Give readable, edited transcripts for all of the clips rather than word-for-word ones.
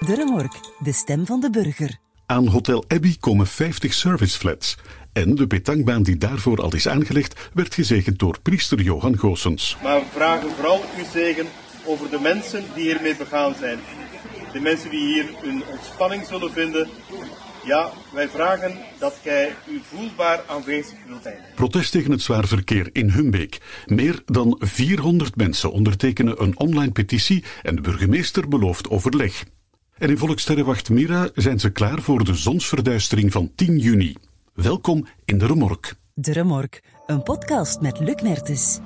De Remork, de stem van de burger. Aan Hotel Abbey komen 50 serviceflats. En de petankbaan die daarvoor al is aangelegd, werd gezegend door priester Johan Goossens. Maar we vragen vooral uw zegen over de mensen die hiermee begaan zijn. De mensen die hier hun ontspanning zullen vinden. Ja, wij vragen dat gij u voelbaar aanwezig wilt zijn. Protest tegen het zwaar verkeer in Humbeek. Meer dan 400 mensen ondertekenen een online petitie en de burgemeester belooft overleg. En in Volkssterrenwacht Mira zijn ze klaar voor de zonsverduistering van 10 juni. Welkom in de Remork. De Remork, een podcast met Luc Mertens.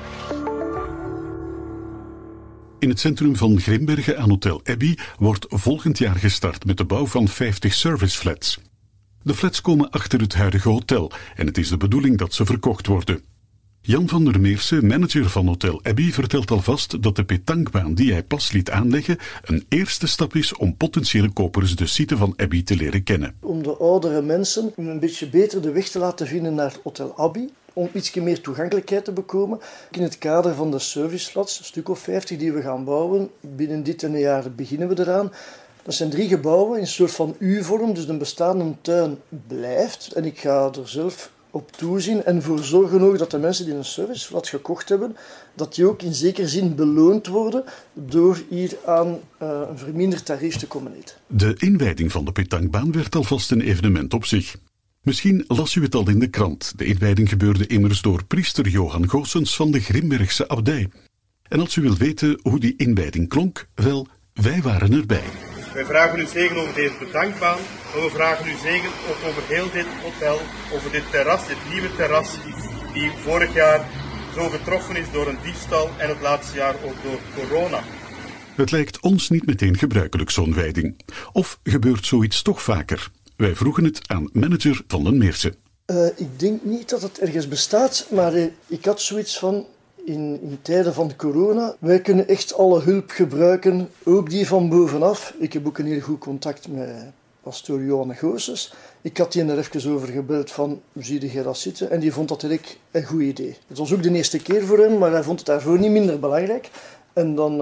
In het centrum van Grimbergen aan Hotel Abbey wordt volgend jaar gestart met de bouw van 50 serviceflats. De flats komen achter het huidige hotel en het is de bedoeling dat ze verkocht worden. Jan van der Meersen, manager van Hotel Abbey, vertelt alvast dat de petankbaan die hij pas liet aanleggen een eerste stap is om potentiële kopers de site van Abbey te leren kennen. Om de oudere mensen een beetje beter de weg te laten vinden naar Hotel Abbey, om iets meer toegankelijkheid te bekomen. In het kader van de serviceflats, een stuk of 50 die we gaan bouwen, binnen dit en een jaar beginnen we eraan. Dat zijn 3 gebouwen in een soort van U-vorm, dus de bestaande tuin blijft. En ik ga er zelf op toezien en voor zorgen ook dat de mensen die een serviceflat gekocht hebben, dat die ook in zekere zin beloond worden door hier aan een verminderd tarief te komen eten. De inwijding van de petankbaan werd alvast een evenement op zich. Misschien las u het al in de krant. De inwijding gebeurde immers door priester Johan Goossens van de Grimbergse abdij. En als u wilt weten hoe die inwijding klonk, wel, wij waren erbij. Wij vragen u zegen over deze petankbaan, maar we vragen u zegen ook over heel dit hotel, over dit terras, dit nieuwe terras, die vorig jaar zo getroffen is door een diefstal en het laatste jaar ook door corona. Het lijkt ons niet meteen gebruikelijk, zo'n wijding. Of gebeurt zoiets toch vaker? Wij vroegen het aan manager Van den Meersen. Ik denk niet dat het ergens bestaat, maar ik had zoiets van, in tijden van corona, wij kunnen echt alle hulp gebruiken, ook die van bovenaf. Ik heb ook een heel goed contact met pastoor Johan Goossens. Ik had die er even over gebeld van, hoe zie je dat zitten? En die vond dat direct een goed idee. Het was ook de eerste keer voor hem, maar hij vond het daarvoor niet minder belangrijk. En dan...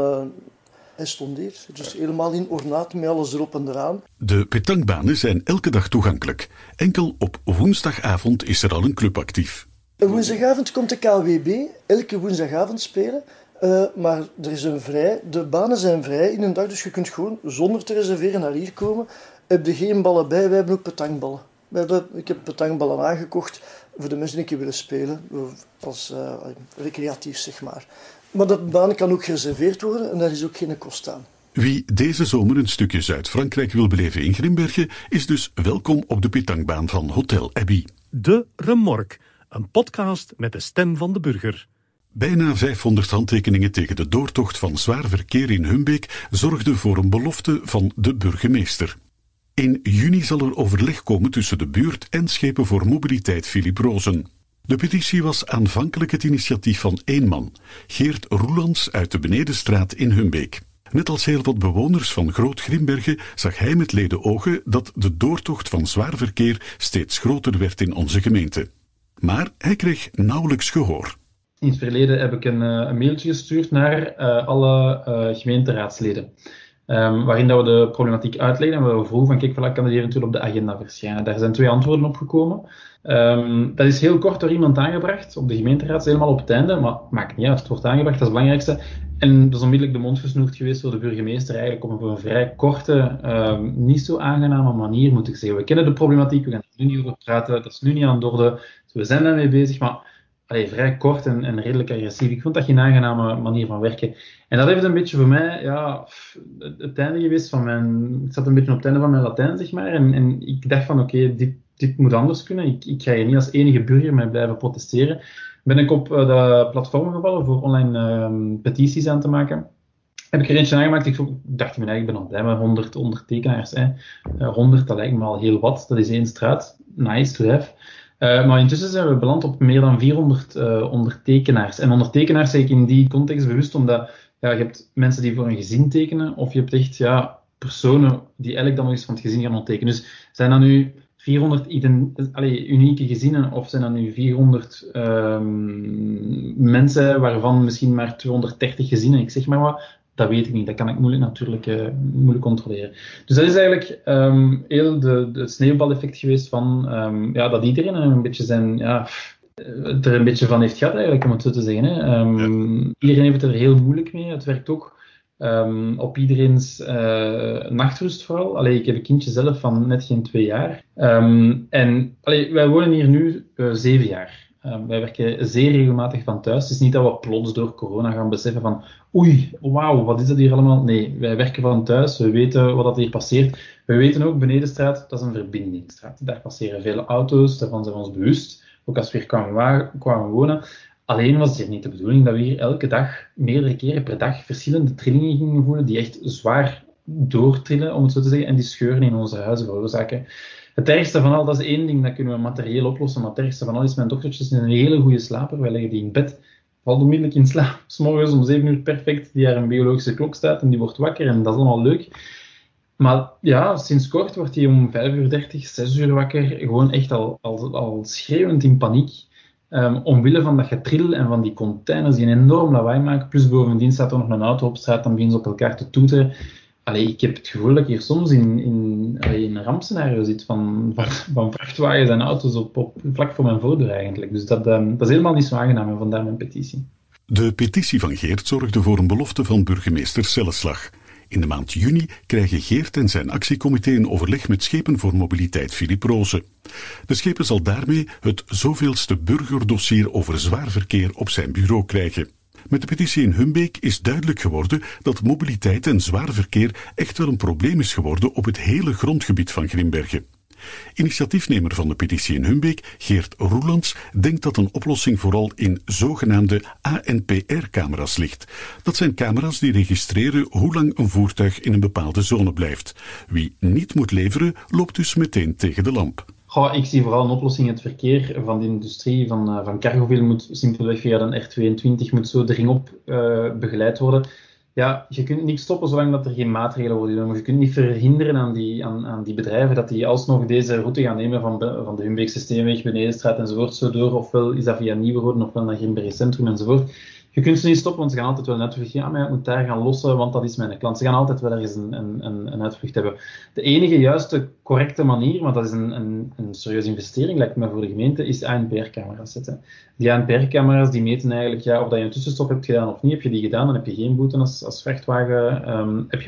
hij stond hier, dus helemaal in ornaat met alles erop en eraan. De petankbanen zijn elke dag toegankelijk. Enkel op woensdagavond is er al een club actief. Woensdagavond komt de KWB, elke woensdagavond spelen. Maar er is de banen zijn vrij in een dag, dus je kunt gewoon zonder te reserveren naar hier komen. Heb je geen ballen bij, wij hebben ook petankballen. Ik heb petankballen aangekocht voor de mensen die een keer willen spelen, als recreatief zeg maar. Maar dat baan kan ook gereserveerd worden en daar is ook geen kost aan. Wie deze zomer een stukje Zuid-Frankrijk wil beleven in Grimbergen, is dus welkom op de petankbaan van Hotel Abbey. De Remork, een podcast met de stem van de burger. Bijna 500 handtekeningen tegen de doortocht van zwaar verkeer in Humbeek zorgden voor een belofte van de burgemeester. In juni zal er overleg komen tussen de buurt en Schepen voor Mobiliteit Philip Rozen. De petitie was aanvankelijk het initiatief van 1 man, Geert Roelands uit de Benedenstraat in Humbeek. Net als heel wat bewoners van Groot Grimbergen zag hij met leden ogen dat de doortocht van zwaar verkeer steeds groter werd in onze gemeente. Maar hij kreeg nauwelijks gehoor. In het verleden heb ik een mailtje gestuurd naar alle gemeenteraadsleden. Waarin dat we de problematiek uitleggen en we vroegen van kijk, voilà, kan dit eventueel op de agenda verschijnen. Daar zijn 2 antwoorden op gekomen. Dat is heel kort door iemand aangebracht op de gemeenteraad, helemaal op het einde, maar maakt niet uit, het wordt aangebracht, dat is het belangrijkste. En dat is onmiddellijk de mond gesnoerd geweest door de burgemeester, eigenlijk op een vrij korte, niet zo aangename manier, moet ik zeggen. We kennen de problematiek, we gaan er nu niet over praten, dat is nu niet aan de orde, dus we zijn daarmee bezig, maar vrij kort en redelijk agressief. Ik vond dat geen aangename manier van werken. En dat heeft een beetje voor mij, het einde geweest van ik zat een beetje op het einde van mijn Latijn, zeg maar, en ik dacht van oké, dit moet anders kunnen. Ik ga hier niet als enige burger mee blijven protesteren. Ben ik op de platform gevallen voor online petities aan te maken. Heb ik er eentje aangemaakt. Ik dacht me, ik ben al blij met 100 ondertekenaars. 100, dat lijkt me al heel wat. Dat is 1 straat. Nice to have. Maar intussen zijn we beland op meer dan 400 ondertekenaars. En ondertekenaars zeg ik in die context bewust, omdat je hebt mensen die voor een gezin tekenen, of je hebt echt personen die eigenlijk dan nog eens van het gezin gaan ondertekenen. Dus zijn dat nu 400 unieke gezinnen, of zijn dat nu 400 mensen, waarvan misschien maar 230 gezinnen, ik zeg maar wat, Dat weet ik niet. Dat kan ik moeilijk controleren. Dus dat is eigenlijk heel de sneeuwbaleffect geweest van dat iedereen een beetje het er een beetje van heeft gehad, eigenlijk, om het zo te zeggen. Hè. Iedereen heeft het er heel moeilijk mee. Het werkt ook op iedereen's nachtrust vooral. Allee, ik heb een kindje zelf van net geen 2 jaar. Wij wonen hier nu 7 jaar. Wij werken zeer regelmatig van thuis. Het is niet dat we plots door corona gaan beseffen van oei, wauw, wat is dat hier allemaal? Nee, wij werken van thuis. We weten wat hier passeert. We weten ook, Benedenstraat, dat is een verbindingsstraat. Daar passeren vele auto's, daarvan zijn we ons bewust. Ook als we hier kwamen wonen. Alleen was het hier niet de bedoeling dat we hier elke dag, meerdere keren per dag, verschillende trillingen gingen voelen die echt zwaar doortrillen, om het zo te zeggen, en die scheuren in onze huizen veroorzaken. Het ergste van al, dat is één ding, dat kunnen we materieel oplossen, maar het ergste van al is, mijn dochtertje is een hele goede slaper. Wij leggen die in bed, valt onmiddellijk in slaap, 's morgens om 7 uur perfect, die haar een biologische klok staat en die wordt wakker en dat is allemaal leuk. Maar ja, sinds kort wordt hij om 5:30, 6 uur wakker, gewoon echt al schreeuwend in paniek. Omwille van dat getril en van die containers die een enorm lawaai maken. Plus bovendien staat er nog een auto op straat, dan beginnen ze op elkaar te toeteren. Ik heb het gevoel dat ik hier soms in een rampscenario zit van vrachtwagens en auto's op vlak voor mijn voordeur eigenlijk. Dus dat is helemaal niet zo aangenaam en vandaar mijn petitie. De petitie van Geert zorgde voor een belofte van burgemeester Celleslag. In de maand juni krijgen Geert en zijn actiecomité een overleg met Schepen voor Mobiliteit Philippe Roze. De Schepen zal daarmee het zoveelste burgerdossier over zwaar verkeer op zijn bureau krijgen. Met de petitie in Humbeek is duidelijk geworden dat mobiliteit en zwaar verkeer echt wel een probleem is geworden op het hele grondgebied van Grimbergen. Initiatiefnemer van de petitie in Humbeek, Geert Roelands, denkt dat een oplossing vooral in zogenaamde ANPR-camera's ligt. Dat zijn camera's die registreren hoe lang een voertuig in een bepaalde zone blijft. Wie niet moet leveren, loopt dus meteen tegen de lamp. Ik zie vooral een oplossing in het verkeer van de industrie, van Cargoville moet simpelweg via de R22 moet zo de ring op begeleid worden. Ja, je kunt niks stoppen zolang dat er geen maatregelen worden genomen. Je kunt niet verhinderen aan die bedrijven dat die alsnog deze route gaan nemen van de Humbeekse Steenweg, Benedenstraat enzovoort zo door. Ofwel is dat via Nieuweroden, ofwel naar Grimbergen Centrum enzovoort. Je kunt ze niet stoppen, want ze gaan altijd wel een uitvlucht. Ja, maar ik moet daar gaan lossen, want dat is mijn klant. Ze gaan altijd wel ergens een uitvlucht hebben. De enige juiste, correcte manier, maar dat is een serieuze investering, lijkt me voor de gemeente, is ANPR-camera's zetten. Die ANPR-camera's die meten eigenlijk of dat je een tussenstop hebt gedaan of niet. Heb je die gedaan, dan heb je geen boete als vrachtwagen. Heb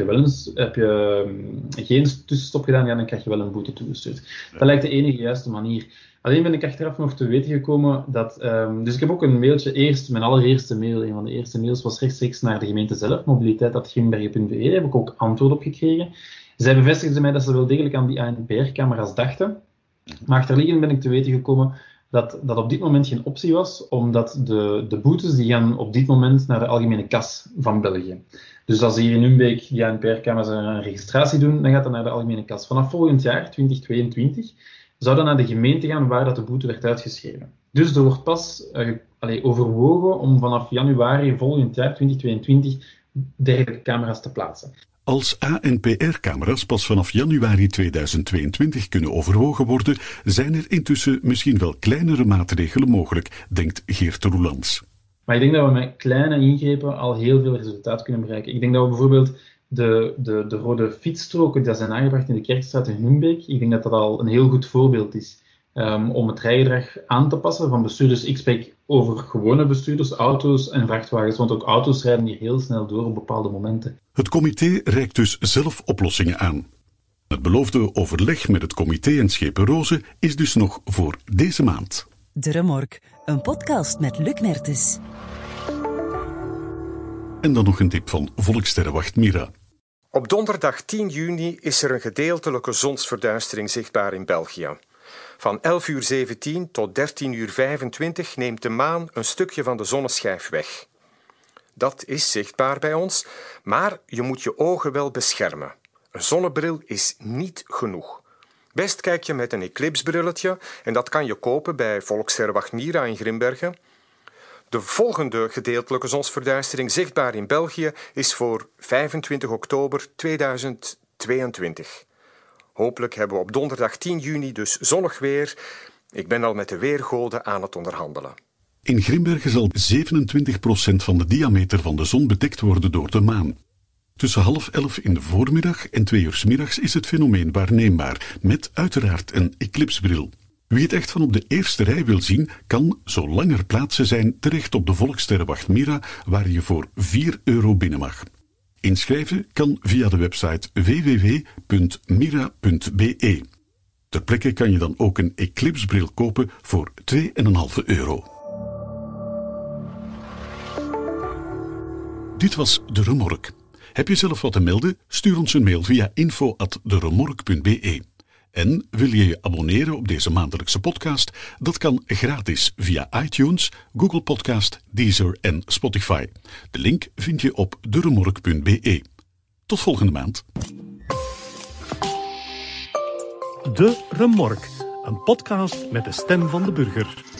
je geen tussenstop gedaan, ja, dan krijg je wel een boete toegestuurd. Dat lijkt de enige juiste manier. Alleen ben ik achteraf nog te weten gekomen dat... dus ik heb ook een mailtje mijn allereerste mail, een van de eerste mails, was rechtstreeks naar de gemeente zelf, mobiliteit@grimbergen.be. Daar heb ik ook antwoord op gekregen. Zij bevestigden mij dat ze wel degelijk aan die ANPR-camera's dachten. Maar achterliggend ben ik te weten gekomen dat op dit moment geen optie was, omdat de boetes die gaan op dit moment naar de algemene kas van België. Dus als hier in Humbeek die ANPR-camera's een registratie doen, dan gaat dat naar de algemene kas. Vanaf volgend jaar, 2022... zou dan naar de gemeente gaan waar dat de boete werd uitgeschreven. Dus er wordt pas overwogen om vanaf januari volgend jaar, 2022, dergelijke camera's te plaatsen. Als ANPR-camera's pas vanaf januari 2022 kunnen overwogen worden, zijn er intussen misschien wel kleinere maatregelen mogelijk, denkt Geert Roelands. Maar ik denk dat we met kleine ingrepen al heel veel resultaat kunnen bereiken. Ik denk dat we bijvoorbeeld de rode fietsstroken die zijn aangebracht in de Kerkstraat in Humbeek, ik denk dat dat al een heel goed voorbeeld is om het rijgedrag aan te passen van bestuurders. Ik spreek over gewone bestuurders, auto's en vrachtwagens, want ook auto's rijden hier heel snel door op bepaalde momenten. Het comité reikt dus zelf oplossingen aan. Het beloofde overleg met het comité en Schepen Roze is dus nog voor deze maand. De Remork, een podcast met Luc Mertens. En dan nog een tip van Volkssterrenwacht Mira. Op donderdag 10 juni is er een gedeeltelijke zonsverduistering zichtbaar in België. Van 11:17 tot 13:25 neemt de maan een stukje van de zonneschijf weg. Dat is zichtbaar bij ons, maar je moet je ogen wel beschermen. Een zonnebril is niet genoeg. Best kijk je met een eclipsebrilletje en dat kan je kopen bij Volkssterrenwacht Mira in Grimbergen. De volgende gedeeltelijke zonsverduistering zichtbaar in België is voor 25 oktober 2022. Hopelijk hebben we op donderdag 10 juni dus zonnig weer. Ik ben al met de weergoden aan het onderhandelen. In Grimbergen zal 27% van de diameter van de zon bedekt worden door de maan. Tussen 10:30 in de voormiddag en 2 uur 's middags is het fenomeen waarneembaar, met uiteraard een eclipsbril. Wie het echt van op de eerste rij wil zien, kan, zolang er plaatsen zijn, terecht op de Volkssterrenwacht Mira, waar je voor €4 binnen mag. Inschrijven kan via de website www.mira.be. Ter plekke kan je dan ook een eclipsbril kopen voor €2,5. Dit was De Remork. Heb je zelf wat te melden? Stuur ons een mail via info@deremork.be. En wil je je abonneren op deze maandelijkse podcast? Dat kan gratis via iTunes, Google Podcast, Deezer en Spotify. De link vind je op deremork.be. Tot volgende maand. De Remork, een podcast met de stem van de burger.